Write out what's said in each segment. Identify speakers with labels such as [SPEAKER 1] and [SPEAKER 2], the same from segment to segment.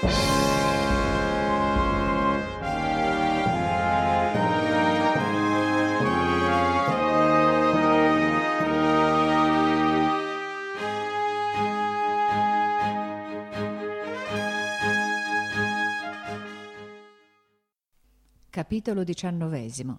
[SPEAKER 1] Capitolo 19.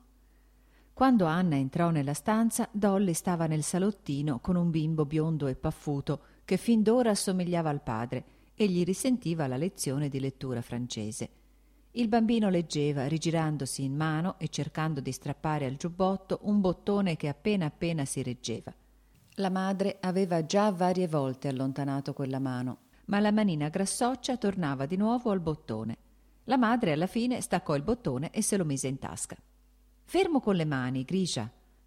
[SPEAKER 1] Quando Anna entrò nella stanza, Dolly stava nel salottino con un bimbo biondo e paffuto che fin d'ora assomigliava al padre e gli risentiva la lezione di lettura francese. Il bambino leggeva, rigirandosi in mano e cercando di strappare al giubbotto un bottone che appena appena si reggeva. La madre aveva già varie volte allontanato quella mano, ma la manina grassoccia tornava di nuovo al bottone. La madre alla fine staccò il bottone e se lo mise in tasca. «Fermo con le mani, Grisha»,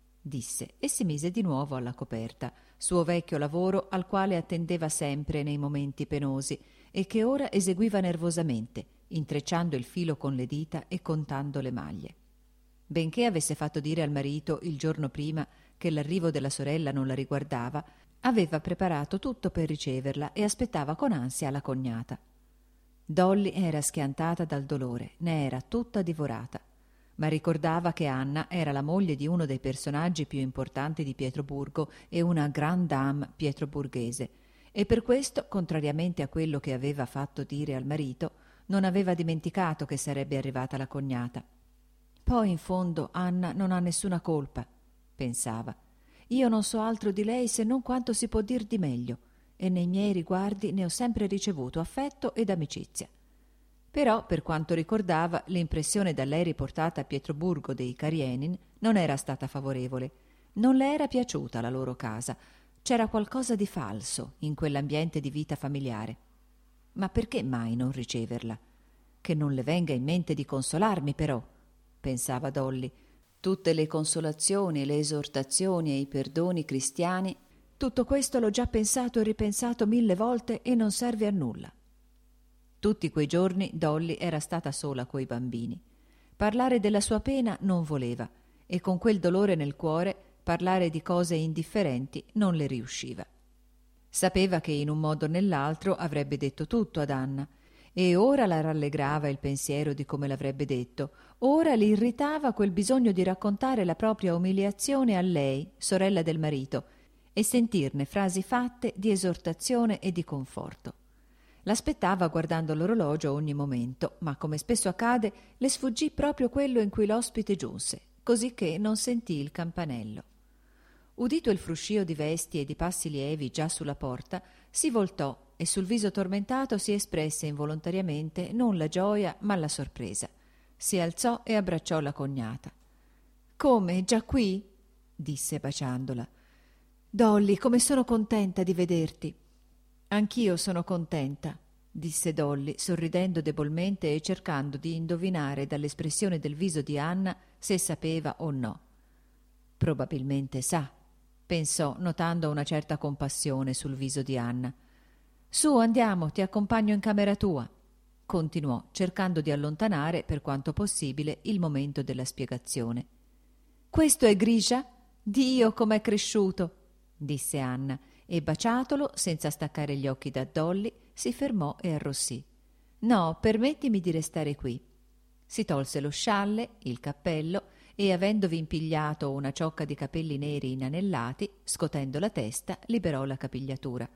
[SPEAKER 1] disse e si mise di nuovo alla coperta, suo vecchio lavoro al quale attendeva sempre nei momenti penosi e che ora eseguiva nervosamente, intrecciando il filo con le dita e contando le maglie. Benché avesse fatto dire al marito il giorno prima che l'arrivo della sorella non la riguardava, aveva preparato tutto per riceverla e aspettava con ansia la cognata. Dolly era schiantata dal dolore, ne era tutta divorata, ma ricordava che Anna era la moglie di uno dei personaggi più importanti di Pietroburgo e una grande dame pietroburghese, e per questo, contrariamente a quello che aveva fatto dire al marito, non aveva dimenticato che sarebbe arrivata la cognata. Poi, in fondo, Anna non ha nessuna colpa, pensava. Io non so altro di lei se non quanto si può dir di meglio, e nei miei riguardi ne ho sempre ricevuto affetto ed amicizia. Però, per quanto ricordava, l'impressione da lei riportata a Pietroburgo dei Karenin non era stata favorevole. Non le era piaciuta la loro casa. C'era qualcosa di falso in quell'ambiente di vita familiare. Ma perché mai non riceverla? Che non le venga in mente di consolarmi, però, pensava Dolly. Tutte le consolazioni, le esortazioni e i perdoni cristiani, tutto questo l'ho già pensato e ripensato 1000 volte e non serve a nulla. Tutti quei giorni Dolly era stata sola coi bambini. Parlare della sua pena non voleva e con quel dolore nel cuore parlare di cose indifferenti non le riusciva. Sapeva che in un modo o nell'altro avrebbe detto tutto ad Anna e ora la rallegrava il pensiero di come l'avrebbe detto, ora li irritava quel bisogno di raccontare la propria umiliazione a lei, sorella del marito, e sentirne frasi fatte di esortazione e di conforto. L'aspettava guardando l'orologio ogni momento, ma come spesso accade le sfuggì proprio quello in cui l'ospite giunse, così che non sentì il campanello. Udito il fruscio di vesti e di passi lievi già sulla porta, si voltò e sul viso tormentato si espresse involontariamente non la gioia ma la sorpresa. Si alzò e abbracciò la cognata. «Come, già qui?» disse baciandola. «Dolly, come sono contenta di vederti!» «Anch'io sono contenta», disse Dolly, sorridendo debolmente e cercando di indovinare dall'espressione del viso di Anna se sapeva o no. «Probabilmente sa», pensò, notando una certa compassione sul viso di Anna. «Su, andiamo, ti accompagno in camera tua», continuò, cercando di allontanare, per quanto possibile, il momento della spiegazione. «Questo è Grisha? Dio, com'è cresciuto!» disse Anna, e baciatolo, senza staccare gli occhi da Dolly, si fermò e arrossì. «No, permettimi di restare qui». Si tolse lo scialle, il cappello, e avendovi impigliato una ciocca di capelli neri inanellati, scotendo la testa, liberò la capigliatura.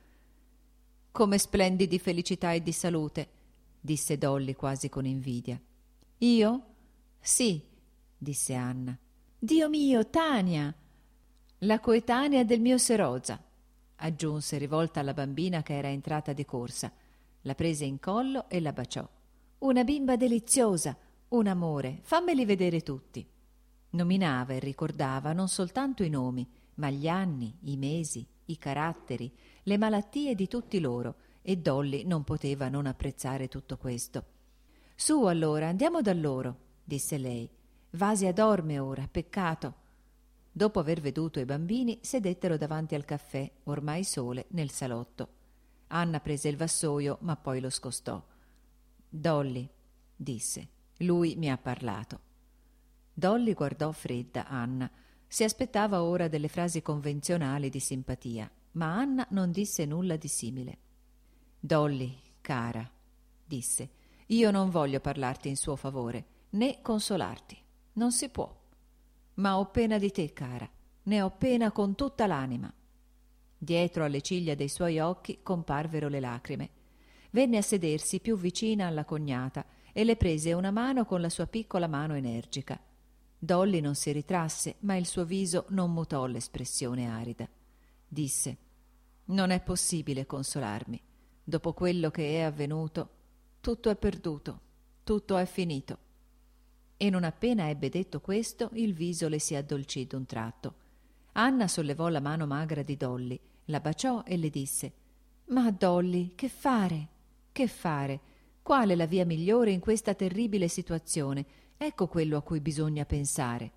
[SPEAKER 1] «Come splendi di felicità e di salute», disse Dolly quasi con invidia. «Io?» «Sì», disse Anna. «Dio mio, Tania!» «La coetanea del mio Seroza», aggiunse rivolta alla bambina che era entrata di corsa. La prese in collo e la baciò. «Una bimba deliziosa, un amore, fammeli vedere tutti». Nominava e ricordava non soltanto i nomi, ma gli anni, i mesi, i caratteri, le malattie di tutti loro, e Dolly non poteva non apprezzare tutto questo. «Su allora, andiamo da loro», disse lei. «Vasia dorme ora, peccato». Dopo aver veduto i bambini, sedettero davanti al caffè, ormai sole, nel salotto. Anna prese il vassoio, ma poi lo scostò. «Dolly», disse, «lui mi ha parlato». Dolly guardò fredda Anna. Si aspettava ora delle frasi convenzionali di simpatia, ma Anna non disse nulla di simile. «Dolly, cara», disse. Io non voglio parlarti in suo favore, né consolarti. Non si può. Ma ho pena di te, cara. Ne ho pena con tutta l'anima. Dietro alle ciglia dei suoi occhi comparvero le lacrime. Venne a sedersi più vicina alla cognata e le prese una mano con la sua piccola mano energica. Dolly non si ritrasse, ma il suo viso non mutò l'espressione arida. Disse: «Non è possibile consolarmi. Dopo quello che è avvenuto, tutto è perduto, tutto è finito». E non appena ebbe detto questo, il viso le si addolcì d'un tratto. Anna sollevò la mano magra di Dolly, la baciò e le disse: «Ma Dolly, che fare? Che fare? Qual è la via migliore in questa terribile situazione? Ecco quello a cui bisogna pensare».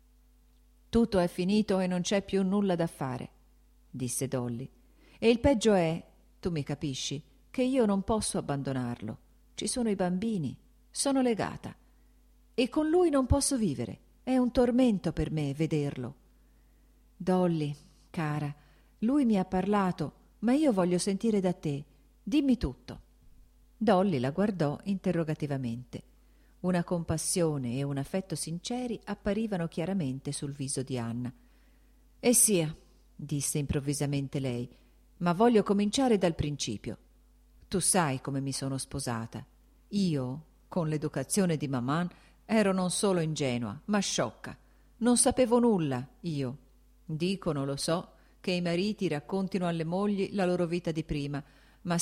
[SPEAKER 1] «Tutto è finito e non c'è più nulla da fare», disse Dolly. «E il peggio è, tu mi capisci, che io non posso abbandonarlo. Ci sono i bambini, sono legata. E con lui non posso vivere. È un tormento per me vederlo». «Dolly, cara, lui mi ha parlato, ma io voglio sentire da te. Dimmi tutto». Dolly la guardò interrogativamente. Una compassione e un affetto sinceri apparivano chiaramente sul viso di Anna. «E sia», disse improvvisamente lei, «ma voglio cominciare dal principio. Tu sai come mi sono sposata. Io, con l'educazione di maman, ero non solo ingenua, ma sciocca. Non sapevo nulla, io. Dicono, lo so, che i mariti raccontino alle mogli la loro vita di prima, ma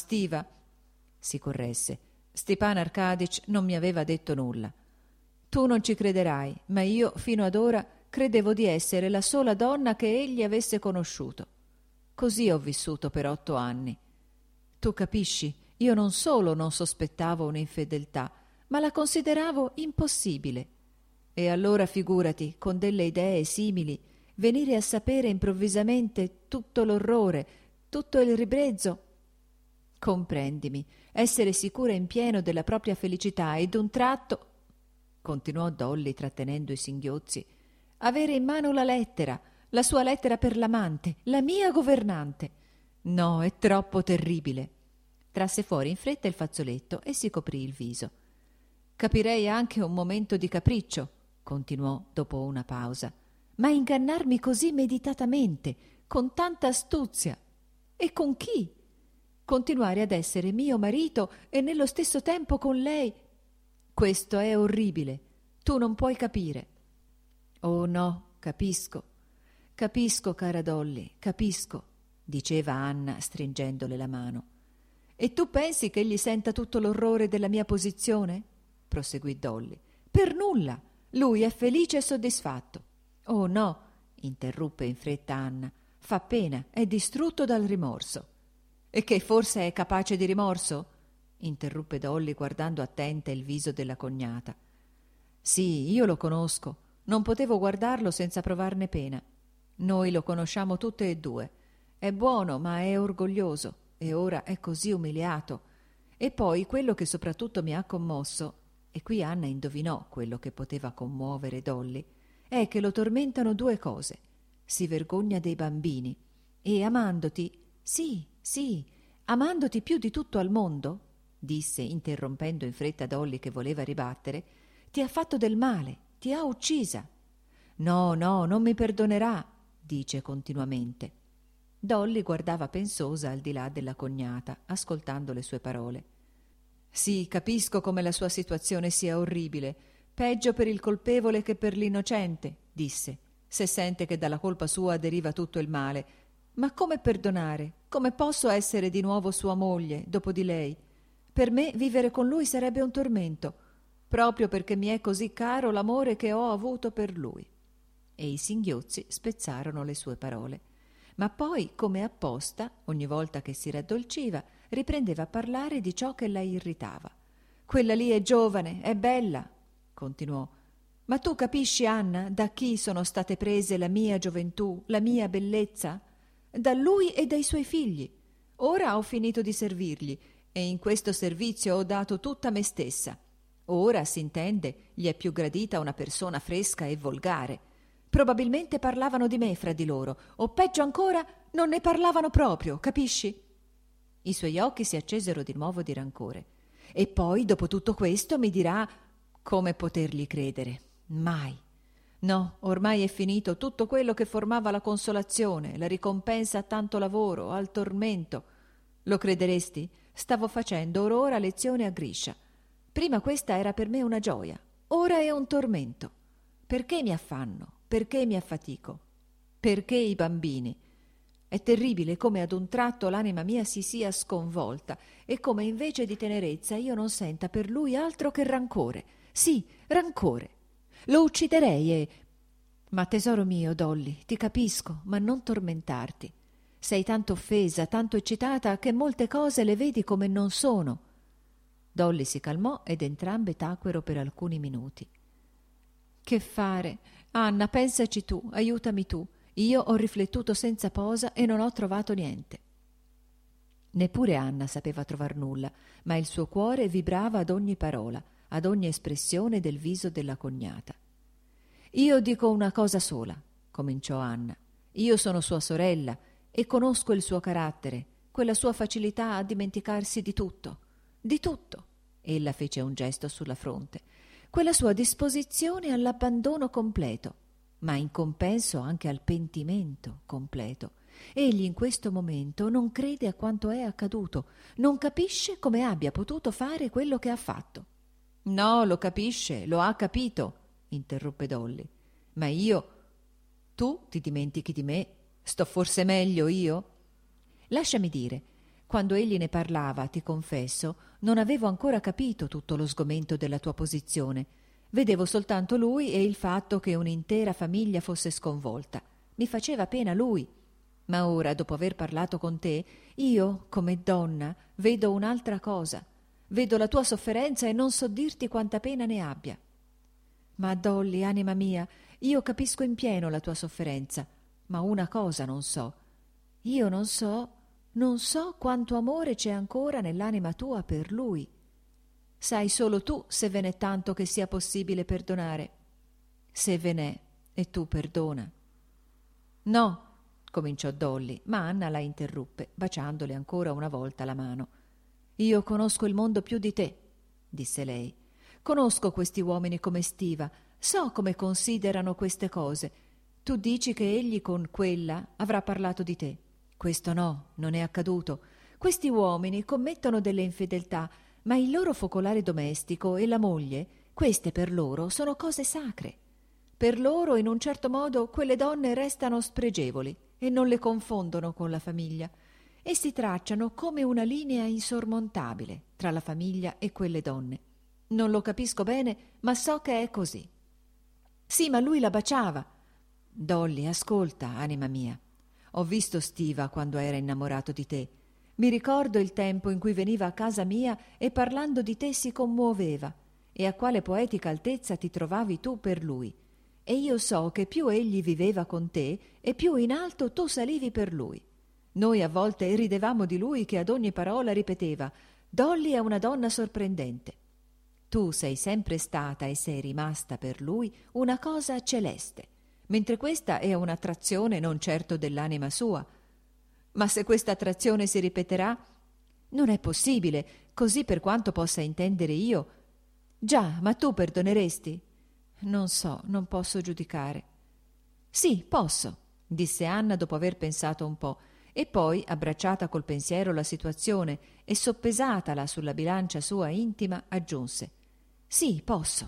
[SPEAKER 1] si corresse, Stepan Arkadych non mi aveva detto nulla. Tu non ci crederai, ma io fino ad ora credevo di essere la sola donna che egli avesse conosciuto. Così ho vissuto per 8 anni. Tu capisci, io non solo non sospettavo un'infedeltà, ma la consideravo impossibile. E allora figurati, con delle idee simili, venire a sapere improvvisamente tutto l'orrore, tutto il ribrezzo. Comprendimi, essere sicura in pieno della propria felicità e d'un tratto, continuò Dolly trattenendo i singhiozzi, avere in mano la sua lettera per l'amante, la mia governante. No, è troppo terribile. Trasse fuori in fretta il fazzoletto e si coprì il viso. Capirei anche un momento di capriccio, continuò dopo una pausa, ma ingannarmi così meditatamente, con tanta astuzia. E con chi? Continuare ad essere mio marito e nello stesso tempo con lei. Questo è orribile. Tu non puoi capire. Oh no, capisco. Capisco, cara Dolly, capisco, diceva Anna stringendole la mano. E tu pensi che egli senta tutto l'orrore della mia posizione? Proseguì Dolly. Per nulla. Lui è felice e soddisfatto. Oh no, interruppe in fretta Anna. Fa pena, è distrutto dal rimorso. E che forse è capace di rimorso? Interruppe Dolly guardando attenta il viso della cognata. Sì, io lo conosco. Non potevo guardarlo senza provarne pena. Noi lo conosciamo tutte e due. È buono, ma è orgoglioso, e ora è così umiliato. E poi quello che soprattutto mi ha commosso, e qui Anna indovinò quello che poteva commuovere Dolly, è che lo tormentano 2 cose. Si vergogna dei bambini e amandoti, sì, amandoti più di tutto al mondo, disse interrompendo in fretta Dolly che voleva ribattere, ti ha fatto del male, ti ha uccisa. No, non mi perdonerà, dice continuamente. Dolly guardava pensosa al di là della cognata, ascoltando le sue parole. Sì, capisco come la sua situazione sia orribile, peggio per il colpevole che per l'innocente, disse, se sente che dalla colpa sua deriva tutto il male. Ma come perdonare? Come posso essere di nuovo sua moglie, dopo di lei? Per me vivere con lui sarebbe un tormento, proprio perché mi è così caro l'amore che ho avuto per lui. E i singhiozzi spezzarono le sue parole. Ma poi, come apposta, ogni volta che si raddolciva, riprendeva a parlare di ciò che la irritava. «Quella lì è giovane, è bella», continuò. «Ma tu capisci, Anna, da chi sono state prese la mia gioventù, la mia bellezza? Da lui e dai suoi figli. Ora ho finito di servirgli e in questo servizio ho dato tutta me stessa. Ora, s'intende, gli è più gradita una persona fresca e volgare. Probabilmente parlavano di me fra di loro, o peggio ancora, non ne parlavano proprio, capisci?» I suoi occhi si accesero di nuovo di rancore. E poi, dopo tutto questo, mi dirà come potergli credere. Mai. No, ormai è finito tutto quello che formava la consolazione, la ricompensa a tanto lavoro, al tormento. Lo crederesti? Stavo facendo or ora lezione a Griscia. Prima questa era per me una gioia, ora è un tormento. Perché mi affanno? Perché mi affatico? Perché i bambini? È terribile come ad un tratto l'anima mia si sia sconvolta e come invece di tenerezza io non senta per lui altro che rancore. Sì, rancore. Lo ucciderei e... Ma tesoro mio, Dolly, ti capisco, ma non tormentarti. Sei tanto offesa, tanto eccitata, che molte cose le vedi come non sono. Dolly si calmò ed entrambe tacquero per alcuni minuti. Che fare? Anna, pensaci tu, aiutami tu. Io ho riflettuto senza posa e non ho trovato niente. Neppure Anna sapeva trovar nulla, ma il suo cuore vibrava ad ogni parola, ad ogni espressione del viso della cognata. Io dico una cosa sola, cominciò Anna. Io sono sua sorella e conosco il suo carattere, quella sua facilità a dimenticarsi di tutto. Di tutto. Ella fece un gesto sulla fronte. Quella sua disposizione all'abbandono completo, ma in compenso anche al pentimento completo. Egli in questo momento non crede a quanto è accaduto, non capisce come abbia potuto fare quello che ha fatto. No, lo capisce, lo ha capito, interruppe Dolly. Ma io... Tu ti dimentichi di me? Sto forse meglio io? Lasciami dire, quando egli ne parlava, ti confesso, non avevo ancora capito tutto lo sgomento della tua posizione. Vedevo soltanto lui e il fatto che un'intera famiglia fosse sconvolta. Mi faceva pena lui. Ma ora, dopo aver parlato con te, io, come donna, vedo un'altra cosa. Vedo la tua sofferenza e non so dirti quanta pena ne abbia. Ma Dolly, anima mia, io capisco in pieno la tua sofferenza, ma una cosa non so. Io non so quanto amore c'è ancora nell'anima tua per lui. Sai solo tu se ve n'è tanto che sia possibile perdonare. Se ve n'è, e tu perdona. No, cominciò Dolly, ma Anna la interruppe, baciandole ancora una volta la mano. Io conosco il mondo più di te, disse lei. Conosco questi uomini come Stiva, so come considerano queste cose. Tu dici che egli con quella avrà parlato di te. Questo no, non è accaduto. Questi uomini commettono delle infedeltà, ma il loro focolare domestico e la moglie, queste per loro sono cose sacre. Per loro, in un certo modo, quelle donne restano spregevoli e non le confondono con la famiglia e si tracciano come una linea insormontabile tra la famiglia e quelle donne. Non lo capisco bene, ma so che è così. Sì, ma lui la baciava. Dolly, ascolta, anima mia. Ho visto Stiva quando era innamorato di te. Mi ricordo il tempo in cui veniva a casa mia e parlando di te si commuoveva, e a quale poetica altezza ti trovavi tu per lui. E io so che più egli viveva con te e più in alto tu salivi per lui. Noi a volte ridevamo di lui che ad ogni parola ripeteva: Dolly è una donna sorprendente. Tu sei sempre stata e sei rimasta per lui una cosa celeste, mentre questa è un'attrazione non certo dell'anima sua. Ma se questa attrazione si ripeterà, non è possibile, così per quanto possa intendere io. Già, ma tu perdoneresti? Non so, non posso giudicare. Sì, posso, disse Anna dopo aver pensato un po', e poi, abbracciata col pensiero la situazione e soppesatala sulla bilancia sua intima, aggiunse: Sì, posso.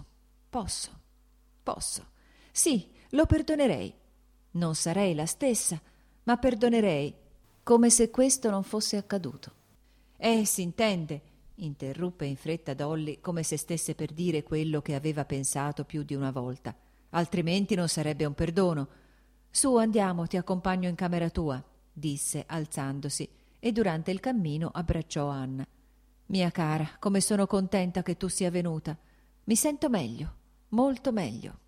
[SPEAKER 1] Sì, lo perdonerei. Non sarei la stessa, ma perdonerei, come se questo non fosse accaduto. S'intende, interruppe in fretta Dolly, come se stesse per dire quello che aveva pensato più di una volta. Altrimenti non sarebbe un perdono. Su, andiamo, ti accompagno in camera tua, disse, alzandosi, e durante il cammino abbracciò Anna. Mia cara, come sono contenta che tu sia venuta. Mi sento meglio, molto meglio.